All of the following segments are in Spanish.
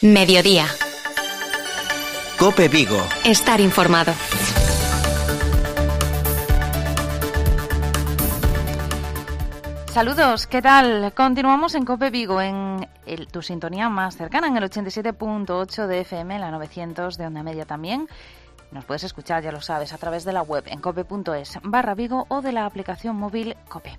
Mediodía. COPE Vigo. Estar informado. Saludos, ¿qué tal? Continuamos en COPE Vigo, en tu sintonía más cercana, en el 87.8 de FM, en la 900 de onda media también. Nos puedes escuchar, ya lo sabes, a través de la web en cope.es/Vigo o de la aplicación móvil COPE.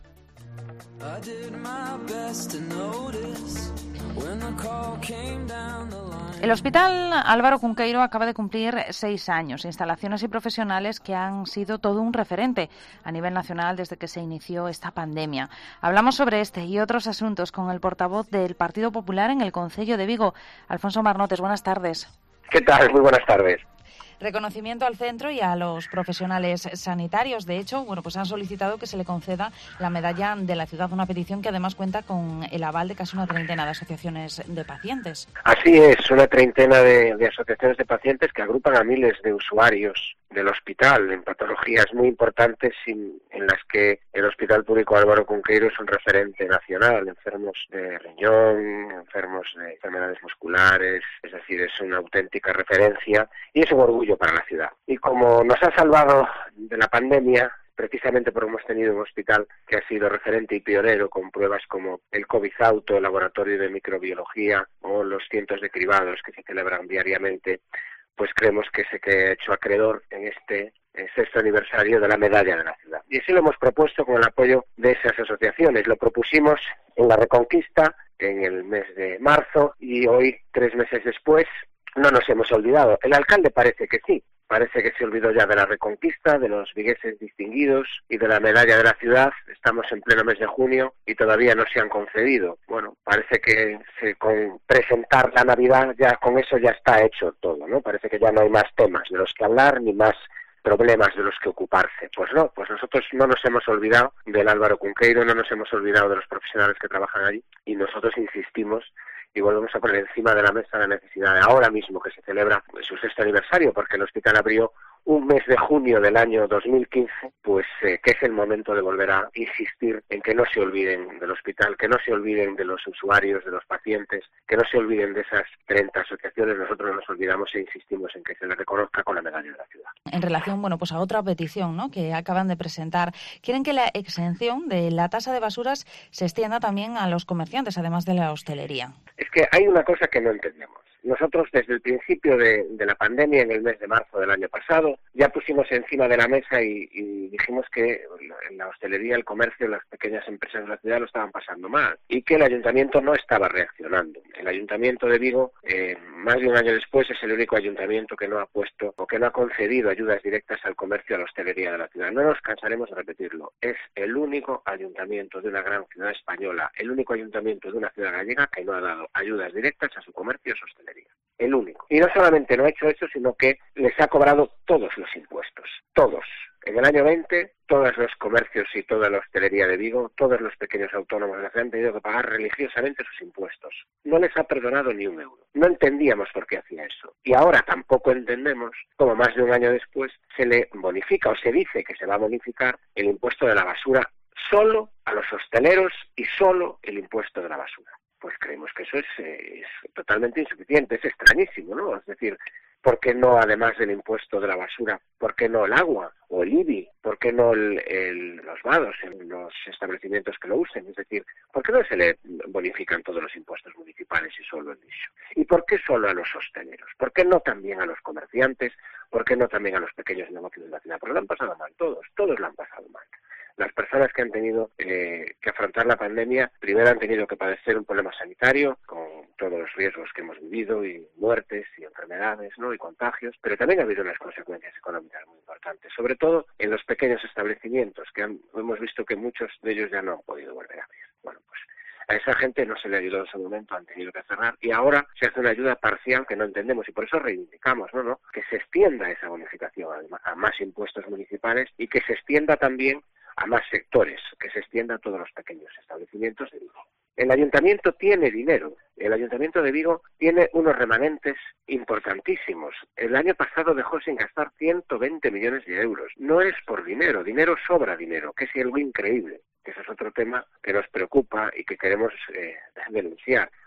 El Hospital Álvaro Cunqueiro acaba de cumplir 6 años, instalaciones y profesionales que han sido todo un referente a nivel nacional desde que se inició esta pandemia. Hablamos sobre este y otros asuntos con el portavoz del Partido Popular en el Concello de Vigo, Alfonso Marnotes. Buenas tardes. ¿Qué tal? Muy buenas tardes. Reconocimiento al centro y a los profesionales sanitarios. De hecho, pues han solicitado que se le conceda la medalla de la ciudad, una petición que además cuenta con el aval de casi una treintena de asociaciones de pacientes. Así es, una treintena de asociaciones de pacientes que agrupan a miles de usuarios del hospital en patologías muy importantes en las que el Hospital Público Álvaro Cunqueiro es un referente nacional, enfermos de riñón, enfermos de enfermedades musculares, es decir, es una auténtica referencia y es un orgullo para la ciudad. Y como nos ha salvado de la pandemia, precisamente porque hemos tenido un hospital que ha sido referente y pionero con pruebas como el COVID-Auto, el laboratorio de microbiología o los cientos de cribados que se celebran diariamente, pues creemos que se ha hecho acreedor en este sexto aniversario de la medalla de la ciudad. Y así lo hemos propuesto con el apoyo de esas asociaciones. Lo propusimos en la Reconquista en el mes de marzo y hoy, 3 meses después, no nos hemos olvidado. El alcalde parece que sí. Parece que se olvidó ya de la Reconquista, de los vigueses distinguidos y de la medalla de la ciudad. Estamos en pleno mes de junio y todavía no se han concedido. Bueno, parece que con presentar la Navidad ya con eso ya está hecho todo, ¿no? Parece que ya no hay más temas de los que hablar ni más problemas de los que ocuparse. Pues no, pues nosotros no nos hemos olvidado del Álvaro Cunqueiro, no nos hemos olvidado de los profesionales que trabajan allí y nosotros insistimos y volvemos a poner encima de la mesa la necesidad de ahora mismo que se celebra su sexto aniversario, porque el hospital abrió un mes de junio del año 2015, pues que es el momento de volver a insistir en que no se olviden del hospital, que no se olviden de los usuarios, de los pacientes, que no se olviden de esas 30 asociaciones. Nosotros no nos olvidamos e insistimos en que se les reconozca con la medalla de la ciudad. En relación, pues a otra petición, ¿no?, que acaban de presentar, quieren que la exención de la tasa de basuras se extienda también a los comerciantes, además de la hostelería. Es que hay una cosa que no entendemos. Nosotros desde el principio de la pandemia, en el mes de marzo del año pasado, ya pusimos encima de la mesa y dijimos que la hostelería, el comercio, las pequeñas empresas de la ciudad lo estaban pasando mal y que el ayuntamiento no estaba reaccionando. El ayuntamiento de Vigo, más de un año después, es el único ayuntamiento que no ha puesto o que no ha concedido ayudas directas al comercio y a la hostelería de la ciudad. No nos cansaremos de repetirlo. Es el único ayuntamiento de una gran ciudad española, el único ayuntamiento de una ciudad gallega que no ha dado ayudas directas a su comercio y su hostelería. El único. Y no solamente no ha hecho eso, sino que les ha cobrado todos los impuestos. Todos. En el año 20, todos los comercios y toda la hostelería de Vigo, todos los pequeños autónomos de la ciudad han tenido que pagar religiosamente sus impuestos. No les ha perdonado ni un euro. No entendíamos por qué hacía eso. Y ahora tampoco entendemos cómo más de un año después se le bonifica o se dice que se va a bonificar el impuesto de la basura solo a los hosteleros y solo el impuesto de la basura. Pues creemos que eso es totalmente insuficiente, es extrañísimo, ¿no? Es decir, ¿por qué no, además del impuesto de la basura, por qué no el agua o el IBI? ¿Por qué no los vados en los establecimientos que lo usen? Es decir, ¿por qué no se le bonifican todos los impuestos municipales y solo el ISO? ¿Y por qué solo a los hosteleros? ¿Por qué no también a los comerciantes? ¿Por qué no también a los pequeños negocios de la ciudad? Porque lo han pasado mal todos lo han pasado mal. Las personas que han tenido que afrontar la pandemia, primero han tenido que padecer un problema sanitario, con todos los riesgos que hemos vivido, y muertes, y enfermedades, ¿no?, y contagios, pero también ha habido unas consecuencias económicas muy importantes, sobre todo en los pequeños establecimientos, que hemos visto que muchos de ellos ya no han podido volver a abrir. Bueno, pues a esa gente no se le ayudó en ese momento, han tenido que cerrar, y ahora se hace una ayuda parcial que no entendemos, y por eso reivindicamos, ¿no?, que se extienda esa bonificación a más impuestos municipales y que se extienda también a más sectores, que se extienda a todos los pequeños establecimientos de Vigo. El ayuntamiento tiene dinero, el ayuntamiento de Vigo tiene unos remanentes importantísimos. El año pasado dejó sin gastar 120 millones de euros. No es por dinero, dinero sobra dinero, que es algo increíble. Ese es otro tema que nos preocupa y que queremos denunciar.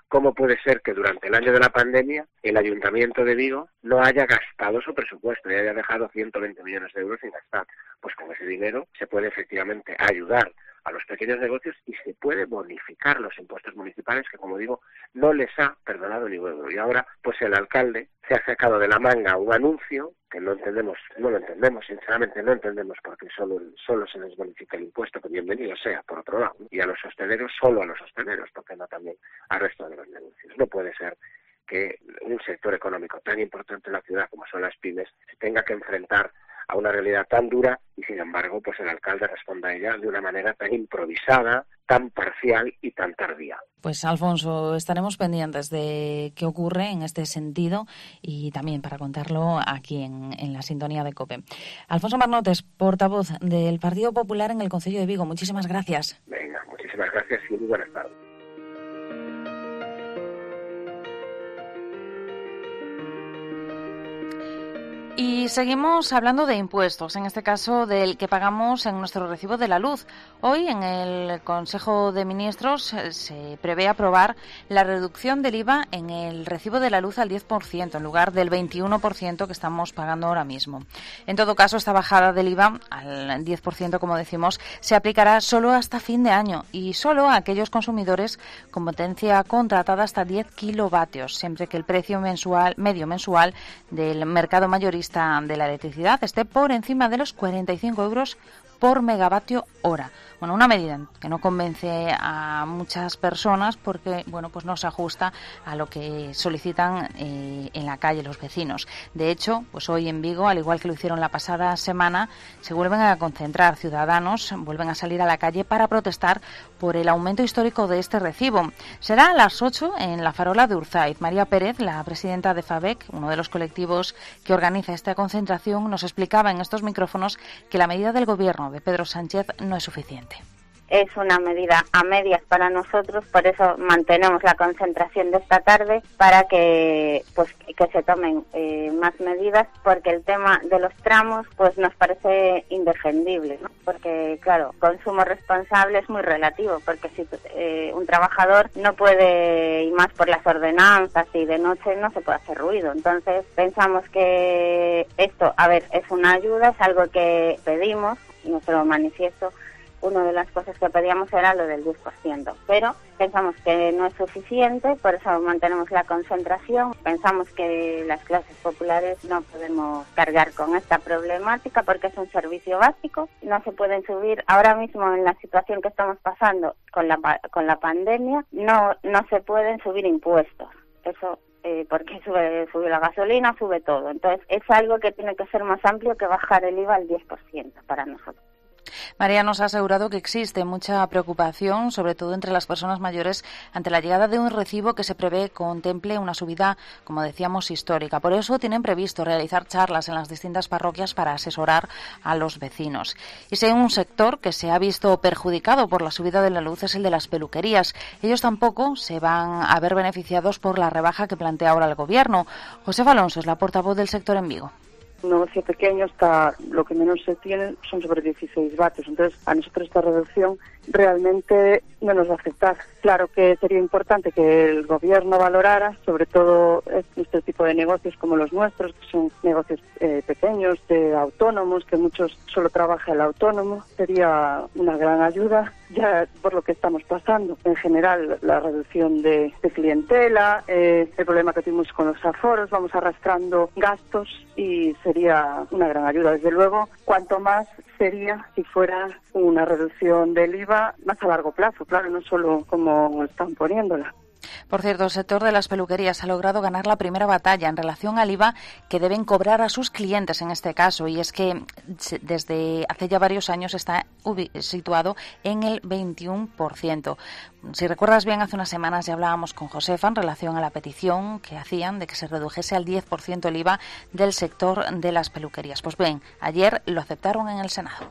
¿cómo puede ser que durante el año de la pandemia el Ayuntamiento de Vigo no haya gastado su presupuesto y haya dejado 120 millones de euros sin gastar? Pues con ese dinero se puede efectivamente ayudar a los pequeños negocios y se puede bonificar los impuestos municipales que, como digo, no les ha perdonado ni un euro. Y ahora, pues el alcalde se ha sacado de la manga un anuncio que no lo entendemos, sinceramente no entendemos por qué solo se les bonifica el impuesto, que bienvenido sea, por otro lado, y a los hosteleros, solo a los hosteleros, porque no también al resto de los negocios. No puede ser que un sector económico tan importante en la ciudad como son las pymes se tenga que enfrentar a una realidad tan dura y, sin embargo, pues el alcalde responda a ella de una manera tan improvisada, tan parcial y tan tardía. Pues, Alfonso, estaremos pendientes de qué ocurre en este sentido y también para contarlo aquí en la sintonía de COPE. Alfonso Marnotes, portavoz del Partido Popular en el Concello de Vigo. Muchísimas gracias. Venga, muchísimas gracias y muy buenas tardes. Y seguimos hablando de impuestos, en este caso del que pagamos en nuestro recibo de la luz. Hoy en el Consejo de Ministros se prevé aprobar la reducción del IVA en el recibo de la luz al 10% en lugar del 21% que estamos pagando ahora mismo. En todo caso, esta bajada del IVA al 10%, como decimos, se aplicará solo hasta fin de año y solo a aquellos consumidores con potencia contratada hasta 10 kilovatios, siempre que el precio medio mensual del mercado mayorista de la electricidad esté por encima de los 45 euros por megavatio hora. Bueno, una medida que no convence a muchas personas porque, bueno, pues no se ajusta a lo que solicitan en la calle los vecinos. De hecho, pues hoy en Vigo, al igual que lo hicieron la pasada semana, se vuelven a concentrar ciudadanos, vuelven a salir a la calle para protestar por el aumento histórico de este recibo. Será a las 8 en la Farola de Urzaiz. María Pérez, la presidenta de FABEC, uno de los colectivos que organiza esta concentración, nos explicaba en estos micrófonos que la medida del gobierno de Pedro Sánchez no es suficiente. Es una medida a medias para nosotros, por eso mantenemos la concentración de esta tarde para que se tomen más medidas, porque el tema de los tramos pues nos parece indefendible, ¿no? Porque claro, consumo responsable es muy relativo, porque si un trabajador no puede, y más por las ordenanzas y de noche no se puede hacer ruido, entonces pensamos que esto, es una ayuda, es algo que pedimos, nuestro manifiesto. Una de las cosas que pedíamos era lo del 10%, pero pensamos que no es suficiente, por eso mantenemos la concentración. Pensamos que las clases populares no podemos cargar con esta problemática porque es un servicio básico, no se pueden subir. Ahora mismo en la situación que estamos pasando con la pandemia, no se pueden subir impuestos. Eso porque sube la gasolina, sube todo. Entonces es algo que tiene que ser más amplio que bajar el IVA al 10% para nosotros. María nos ha asegurado que existe mucha preocupación, sobre todo entre las personas mayores, ante la llegada de un recibo que se prevé contemple una subida, como decíamos, histórica. Por eso tienen previsto realizar charlas en las distintas parroquias para asesorar a los vecinos. Y si hay un sector que se ha visto perjudicado por la subida de la luz es el de las peluquerías. Ellos tampoco se van a ver beneficiados por la rebaja que plantea ahora el Gobierno. Josefa Alonso es la portavoz del sector en Vigo. Un negocio pequeño lo que menos se tiene son sobre 16 vatios, entonces a nosotros esta reducción realmente no nos va a afectar. Claro que sería importante que el gobierno valorara, sobre todo este tipo de negocios como los nuestros, que son negocios pequeños, de autónomos, que muchos solo trabaja el autónomo, sería una gran ayuda ya por lo que estamos pasando. En general, la reducción de clientela, el problema que tuvimos con los aforos, vamos arrastrando gastos y sería una gran ayuda. Desde luego, cuanto más sería si fuera una reducción del IVA más a largo plazo, claro, no solo como están poniéndola. Por cierto, el sector de las peluquerías ha logrado ganar la primera batalla en relación al IVA que deben cobrar a sus clientes en este caso, y es que desde hace ya varios años está situado en el 21%. Si recuerdas bien, hace unas semanas ya hablábamos con Josefa en relación a la petición que hacían de que se redujese al 10% el IVA del sector de las peluquerías. Pues bien, ayer lo aceptaron en el Senado.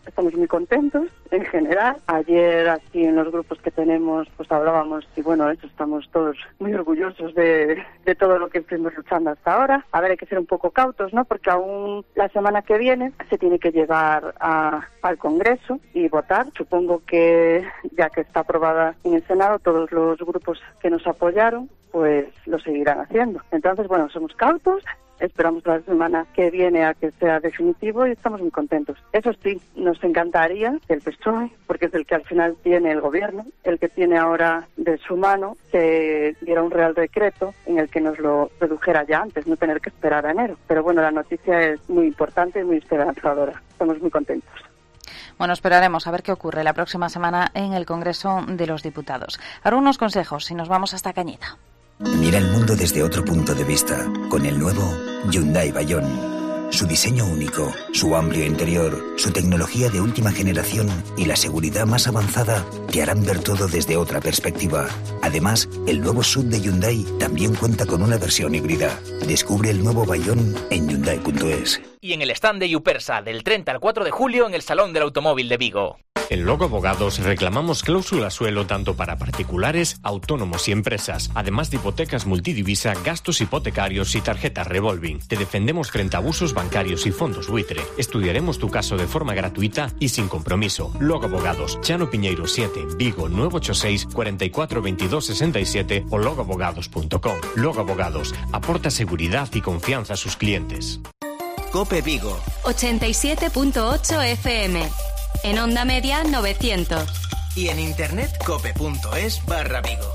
estamos muy contentos en general. Ayer así en los grupos que tenemos pues hablábamos y bueno, eso, estamos todos muy orgullosos de todo lo que estuvimos luchando hasta ahora. A ver, hay que ser un poco cautos, ¿no? Porque aún la semana que viene se tiene que llevar al Congreso y votar. Supongo que ya que está aprobada en el Senado, todos los grupos que nos apoyaron pues lo seguirán haciendo. Entonces, bueno, somos cautos. Esperamos la semana que viene a que sea definitivo y estamos muy contentos. Eso sí, nos encantaría que el PSOE, porque es el que al final tiene el gobierno, el que tiene ahora de su mano, que diera un real decreto en el que nos lo redujera ya antes, no tener que esperar a enero. Pero bueno, la noticia es muy importante y muy esperanzadora. Estamos muy contentos. Bueno, esperaremos a ver qué ocurre la próxima semana en el Congreso de los Diputados. Ahora unos consejos y nos vamos hasta Cañita. Mira el mundo desde otro punto de vista con el nuevo Hyundai Bayon. Su diseño único, su amplio interior, su tecnología de última generación y la seguridad más avanzada te harán ver todo desde otra perspectiva. Además, el nuevo SUV de Hyundai también cuenta con una versión híbrida. Descubre el nuevo Bayon en Hyundai.es. Y en el stand de Yupersa del 30 al 4 de julio en el Salón del Automóvil de Vigo. En Logo Abogados reclamamos cláusula suelo tanto para particulares, autónomos y empresas, además de hipotecas multidivisa, gastos hipotecarios y tarjetas revolving. Te defendemos frente a abusos bancarios y fondos buitre. Estudiaremos tu caso de forma gratuita y sin compromiso. Logo Abogados, Chano Piñeiro 7, Vigo 986 44 22 67 o logoabogados.com. Logo Abogados aporta seguridad y confianza a sus clientes. COPE Vigo 87.8 FM. En onda media 900. Y en internet cope.es/Vigo.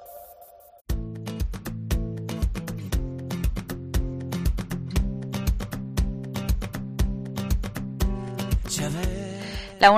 La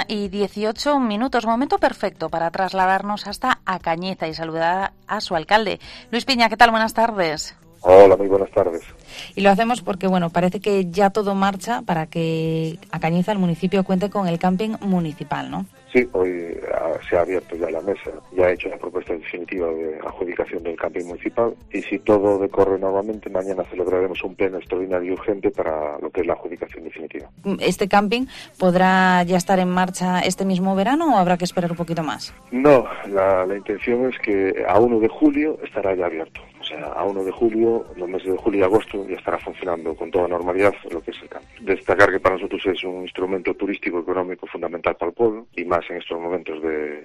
1:18, momento perfecto para trasladarnos hasta A Cañiza y saludar a su alcalde. Luis Piña, ¿qué tal? Buenas tardes. Hola, muy buenas tardes. Y lo hacemos porque, bueno, parece que ya todo marcha para que A Cañiza, el municipio, cuente con el camping municipal, ¿no? Sí, hoy se ha abierto ya la mesa, ya ha hecho la propuesta definitiva de adjudicación del camping municipal y si todo decorre nuevamente, mañana celebraremos un pleno extraordinario y urgente para lo que es la adjudicación definitiva. ¿Este camping podrá ya estar en marcha este mismo verano o habrá que esperar un poquito más? No, la intención es que a 1 de julio estará ya abierto. O sea, a 1 de julio, los meses de julio y agosto, ya estará funcionando con toda normalidad lo que es el camping. Destacar que para nosotros es un instrumento turístico económico fundamental para el pueblo y más en estos momentos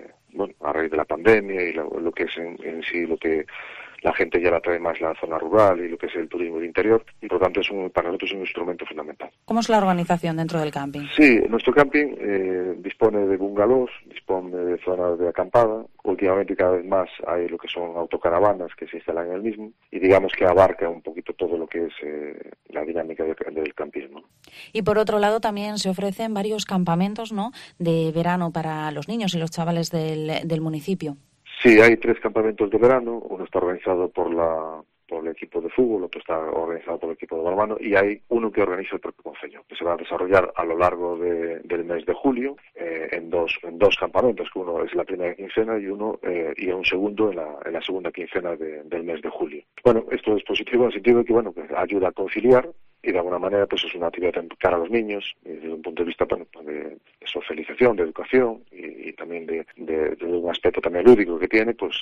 a raíz de la pandemia y lo que es en sí lo que la gente ya la trae más la zona rural y lo que es el turismo del interior y por lo tanto para nosotros es un instrumento fundamental. ¿Cómo es la organización dentro del camping? Sí, nuestro camping dispone de bungalows, dispone de zonas de acampada. Últimamente cada vez más hay lo que son autocaravanas que se instalan en el mismo y digamos que abarca un poquito todo lo que es la dinámica del campismo. Y por otro lado también se ofrecen varios campamentos, ¿no?, de verano para los niños y los chavales del municipio. Sí, hay 3 campamentos de verano, uno está organizado por el equipo de fútbol, otro está organizado por el equipo de balonmano y hay uno que organiza el propio concello, que se va a desarrollar a lo largo del mes de julio en dos campamentos, que uno es la primera quincena y un segundo en la segunda quincena del mes de julio. Bueno, esto es positivo en el sentido de que pues ayuda a conciliar y de alguna manera pues es una actividad cara a los niños desde un punto de vista de socialización, de educación y también de un aspecto también lúdico que tiene, pues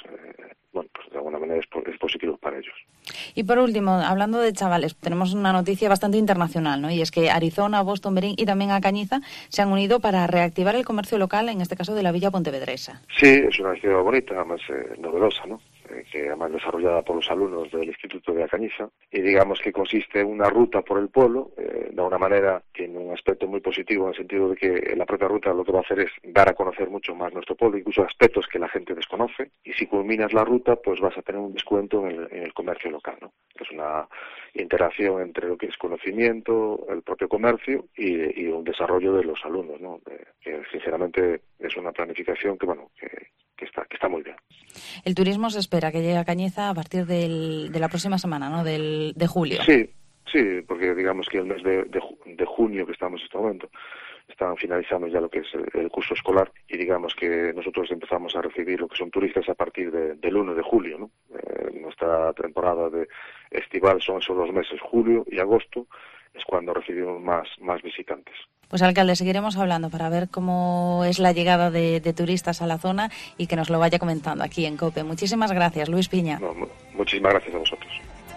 de alguna manera es positivo para ellos. Y por último, hablando de chavales, tenemos una noticia bastante internacional, ¿no? Y es que Arizona, Boston, Berín y también A Cañiza se han unido para reactivar el comercio local, en este caso de la Villa Pontevedresa. Sí, es una iniciativa bonita, además novedosa, ¿no? Que además desarrollada por los alumnos del Instituto de A Cañiza y digamos que consiste en una ruta por el pueblo, de una manera tiene un aspecto muy positivo en el sentido de que la propia ruta lo que va a hacer es dar a conocer mucho más nuestro pueblo, incluso aspectos que la gente desconoce y si culminas la ruta pues vas a tener un descuento en el comercio local, ¿no? Es una interacción entre lo que es conocimiento, el propio comercio y un desarrollo de los alumnos, ¿no? Que sinceramente es una planificación que está muy bien. El turismo se espera que llegue a Cañiza a partir de la próxima semana, ¿no? De julio. Sí, porque digamos que el mes de junio que estamos en este momento están finalizando ya lo que es el curso escolar y digamos que nosotros empezamos a recibir lo que son turistas a partir del 1 de julio, ¿no? Nuestra temporada de estival son esos 2 meses, julio y agosto, es cuando recibimos más visitantes. Pues alcalde, seguiremos hablando para ver cómo es la llegada de turistas a la zona y que nos lo vaya comentando aquí en COPE. Muchísimas gracias, Luis Piña. Muchísimas gracias a vosotros.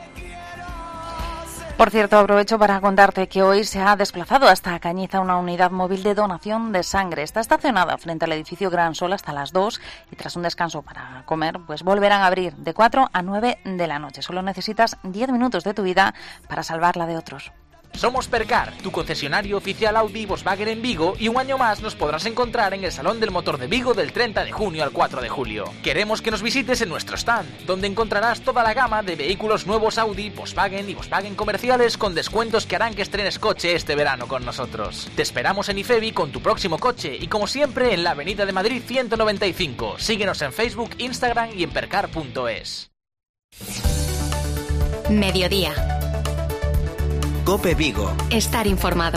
Por cierto, aprovecho para contarte que hoy se ha desplazado hasta Cañiza una unidad móvil de donación de sangre. Está estacionada frente al edificio Gran Sol hasta las 2 y tras un descanso para comer, pues volverán a abrir de 4 a 9 de la noche. Solo necesitas 10 minutos de tu vida para salvar la de otros. Somos Percar, tu concesionario oficial Audi y Volkswagen en Vigo, y un año más nos podrás encontrar en el Salón del Motor de Vigo del 30 de junio al 4 de julio. Queremos que nos visites en nuestro stand, donde encontrarás toda la gama de vehículos nuevos Audi, Volkswagen y Volkswagen comerciales con descuentos que harán que estrenes coche este verano con nosotros. Te esperamos en IFEBI con tu próximo coche y como siempre en la Avenida de Madrid 195. Síguenos en Facebook, Instagram y en percar.es. Mediodía. COPE Vigo. Estar informado.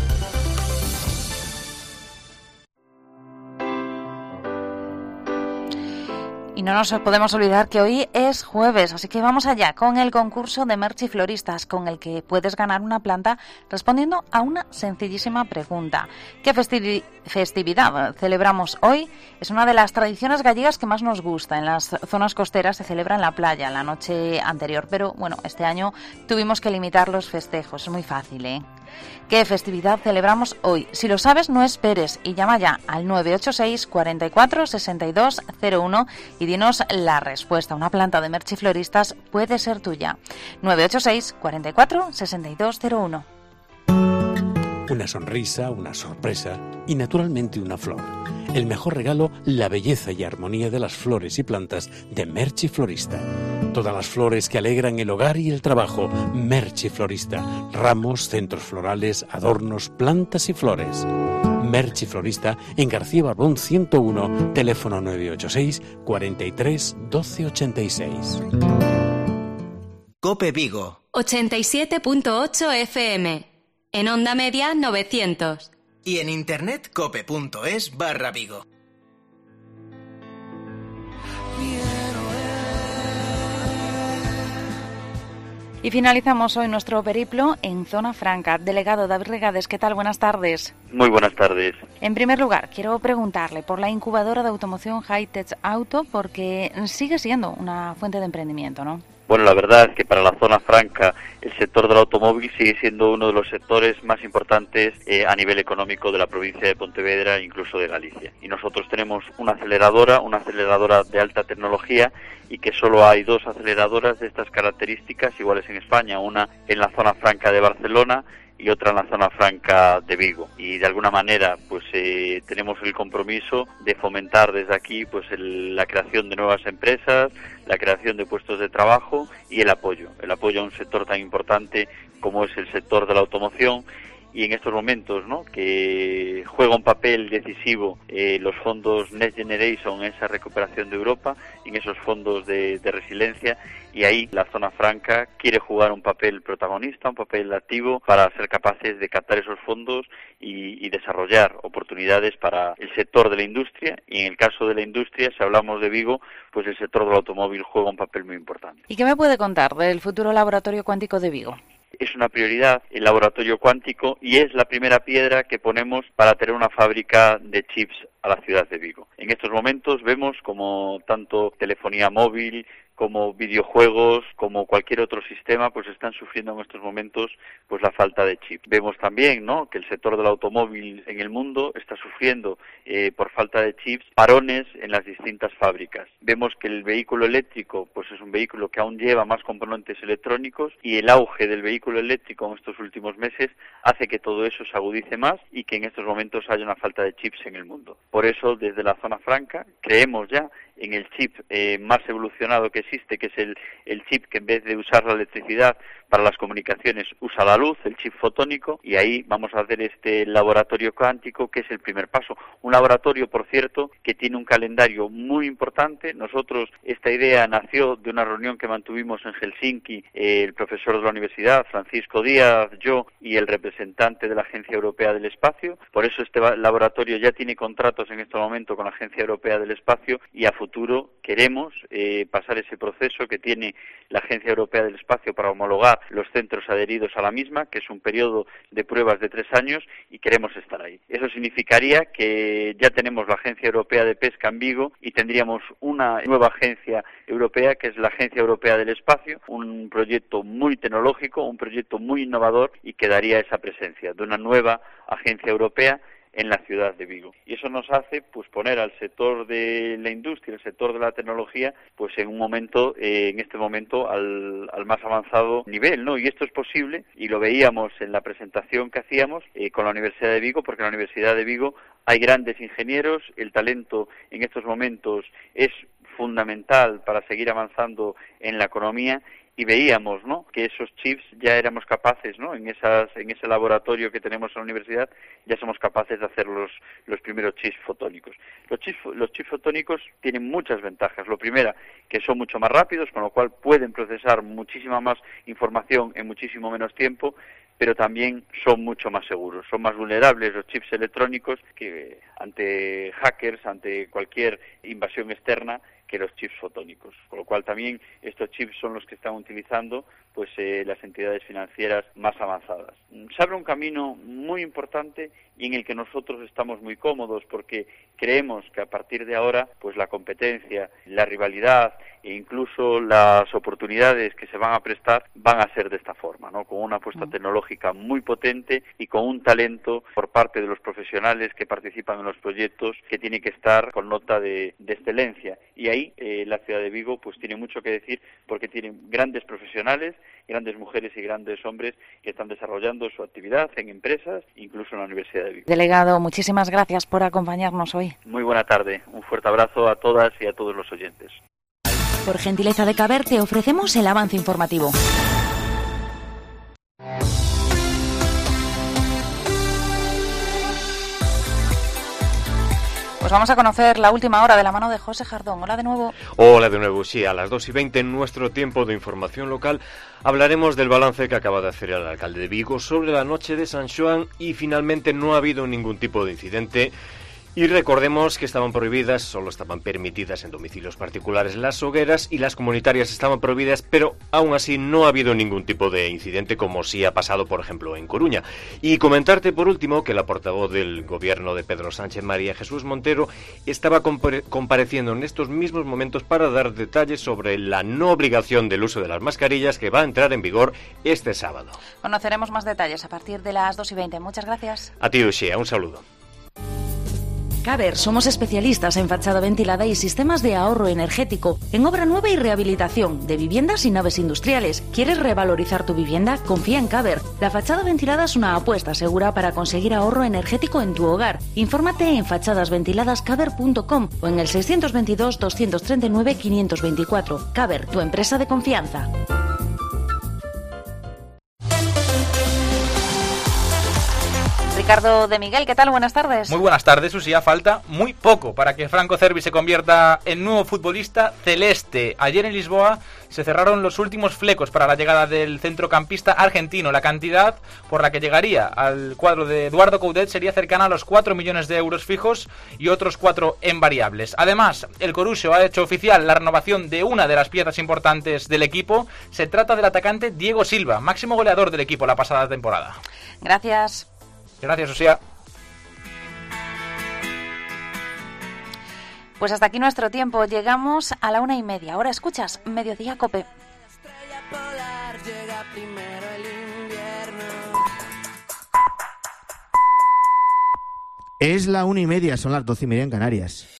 Y no nos podemos olvidar que hoy es jueves, así que vamos allá con el concurso de Merchifloristas, con el que puedes ganar una planta respondiendo a una sencillísima pregunta. ¿Qué festividad celebramos hoy? Es una de las tradiciones gallegas que más nos gusta. En las zonas costeras se celebra en la playa la noche anterior, pero bueno, este año tuvimos que limitar los festejos. Es muy fácil, ¿eh? ¿Qué festividad celebramos hoy? Si lo sabes, no esperes y llama ya al 986 44 62 01 y dinos la respuesta. Una planta de Merchifloristas puede ser tuya. 986 44 62 01. Una sonrisa, una sorpresa y naturalmente una flor. El mejor regalo, la belleza y armonía de las flores y plantas de Merchiflorista. Todas las flores que alegran el hogar y el trabajo. Merchiflorista. Ramos, centros florales, adornos, plantas y flores. Merchiflorista en García Barbón 101, teléfono 986 43 12 86. COPE Vigo 87.8 FM. En Onda Media 900. Y en internet cope.es/Vigo. Y finalizamos hoy nuestro periplo en Zona Franca. Delegado David Regades, ¿qué tal? Buenas tardes. Muy buenas tardes. En primer lugar, quiero preguntarle por la incubadora de automoción Hightech Auto, porque sigue siendo una fuente de emprendimiento, ¿no? Bueno, la verdad es que para la Zona Franca el sector del automóvil sigue siendo uno de los sectores más importantes a nivel económico de la provincia de Pontevedra e incluso de Galicia. Y nosotros tenemos una aceleradora de alta tecnología y que solo hay 2 aceleradoras de estas características iguales en España, una en la Zona Franca de Barcelona y otra en la Zona Franca de Vigo. Y de alguna manera pues tenemos el compromiso de fomentar desde aquí pues la creación de nuevas empresas, la creación de puestos de trabajo y el apoyo a un sector tan importante como es el sector de la automoción. Y en estos momentos, ¿no?, que juega un papel decisivo los fondos Next Generation en esa recuperación de Europa, en esos fondos de resiliencia, y ahí la Zona Franca quiere jugar un papel protagonista, un papel activo para ser capaces de captar esos fondos y desarrollar oportunidades para el sector de la industria. Y en el caso de la industria, si hablamos de Vigo, pues el sector del automóvil juega un papel muy importante. ¿Y qué me puede contar del futuro laboratorio cuántico de Vigo? Es una prioridad el laboratorio cuántico y es la primera piedra que ponemos para tener una fábrica de chips a la ciudad de Vigo. En estos momentos vemos como tanto telefonía móvil como videojuegos, como cualquier otro sistema, pues están sufriendo en estos momentos pues la falta de chip. Vemos también, ¿no?, que el sector del automóvil en el mundo está sufriendo por falta de chips parones en las distintas fábricas. Vemos que el vehículo eléctrico pues es un vehículo que aún lleva más componentes electrónicos y el auge del vehículo eléctrico en estos últimos meses hace que todo eso se agudice más y que en estos momentos haya una falta de chips en el mundo. Por eso, desde la Zona Franca, creemos ya en el chip más evolucionado que existe, que es el chip que en vez de usar la electricidad para las comunicaciones usa la luz, el chip fotónico, y ahí vamos a hacer este laboratorio cuántico, que es el primer paso. Un laboratorio, por cierto, que tiene un calendario muy importante. Nosotros, esta idea nació de una reunión que mantuvimos en Helsinki, el profesor de la universidad, Francisco Díaz, yo y el representante de la Agencia Europea del Espacio. Por eso este laboratorio ya tiene contratos en este momento con la Agencia Europea del Espacio y a futuro queremos pasar ese proceso que tiene la Agencia Europea del Espacio para homologar estar los centros adheridos a la misma, que es un periodo de pruebas de 3 años, y queremos estar ahí. Eso significaría que ya tenemos la Agencia Europea de Pesca en Vigo y tendríamos una nueva agencia europea, que es la Agencia Europea del Espacio, un proyecto muy tecnológico, un proyecto muy innovador, y que daría esa presencia de una nueva agencia europea en la ciudad de Vigo. Y eso nos hace pues poner al sector de la industria, el sector de la tecnología, pues en un momento, en este momento, al más avanzado nivel, ¿no? Y esto es posible, y lo veíamos en la presentación que hacíamos con la Universidad de Vigo, porque en la Universidad de Vigo hay grandes ingenieros, el talento en estos momentos es fundamental para seguir avanzando en la economía, y veíamos, ¿no?, que esos chips ya éramos capaces, ¿no?, en ese laboratorio que tenemos en la universidad, ya somos capaces de hacer los primeros chips fotónicos. Los chips fotónicos tienen muchas ventajas. Lo primero, que son mucho más rápidos, con lo cual pueden procesar muchísima más información en muchísimo menos tiempo, pero también son mucho más seguros. Son más vulnerables los chips electrónicos que ante hackers, ante cualquier invasión externa, que los chips fotónicos, con lo cual también estos chips son los que están utilizando pues las entidades financieras más avanzadas. Se abre un camino muy importante y en el que nosotros estamos muy cómodos, porque creemos que a partir de ahora pues la competencia, la rivalidad e incluso las oportunidades que se van a prestar van a ser de esta forma, ¿no?, con una apuesta tecnológica muy potente y con un talento por parte de los profesionales que participan en los proyectos que tiene que estar con nota de excelencia. Y ahí la ciudad de Vigo pues tiene mucho que decir, porque tienen grandes profesionales, grandes mujeres y grandes hombres que están desarrollando su actividad en empresas, incluso en la Universidad de Vigo. Delegado, muchísimas gracias por acompañarnos hoy. Muy buena tarde. Un fuerte abrazo a todas y a todos los oyentes. Por gentileza de Caber te ofrecemos el avance informativo. Pues vamos a conocer la última hora de la mano de José Jardón. Hola de nuevo. Hola de nuevo, sí, a las 2:20 en nuestro tiempo de información local hablaremos del balance que acaba de hacer el alcalde de Vigo sobre la noche de San Xoán, y finalmente no ha habido ningún tipo de incidente. Y recordemos que estaban prohibidas, solo estaban permitidas en domicilios particulares las hogueras, y las comunitarias estaban prohibidas, pero aún así no ha habido ningún tipo de incidente, como sí ha pasado, por ejemplo, en Coruña. Y comentarte por último que la portavoz del gobierno de Pedro Sánchez, María Jesús Montero, estaba compareciendo en estos mismos momentos para dar detalles sobre la no obligación del uso de las mascarillas, que va a entrar en vigor este sábado. Conoceremos más detalles a partir de las 2:20. Muchas gracias. A ti, Uxía, un saludo. Caber, somos especialistas en fachada ventilada y sistemas de ahorro energético, en obra nueva y rehabilitación de viviendas y naves industriales. ¿Quieres revalorizar tu vivienda? Confía en Caber. La fachada ventilada es una apuesta segura para conseguir ahorro energético en tu hogar. Infórmate en fachadasventiladascaber.com o en el 622 239 524. Caber, tu empresa de confianza. Ricardo de Miguel, ¿qué tal? Buenas tardes. Muy buenas tardes, Usía. Falta muy poco para que Franco Cervi se convierta en nuevo futbolista celeste. Ayer en Lisboa se cerraron los últimos flecos para la llegada del centrocampista argentino. La cantidad por la que llegaría al cuadro de Eduardo Coudet sería cercana a los 4 millones de euros fijos y otros 4 en variables. Además, el Coruxo ha hecho oficial la renovación de una de las piezas importantes del equipo. Se trata del atacante Diego Silva, máximo goleador del equipo la pasada temporada. Gracias. Gracias, Usía. Pues hasta aquí nuestro tiempo. Llegamos a la 1:30. Ahora escuchas Mediodía Cope. Es la 1:30, son las 12:30 en Canarias.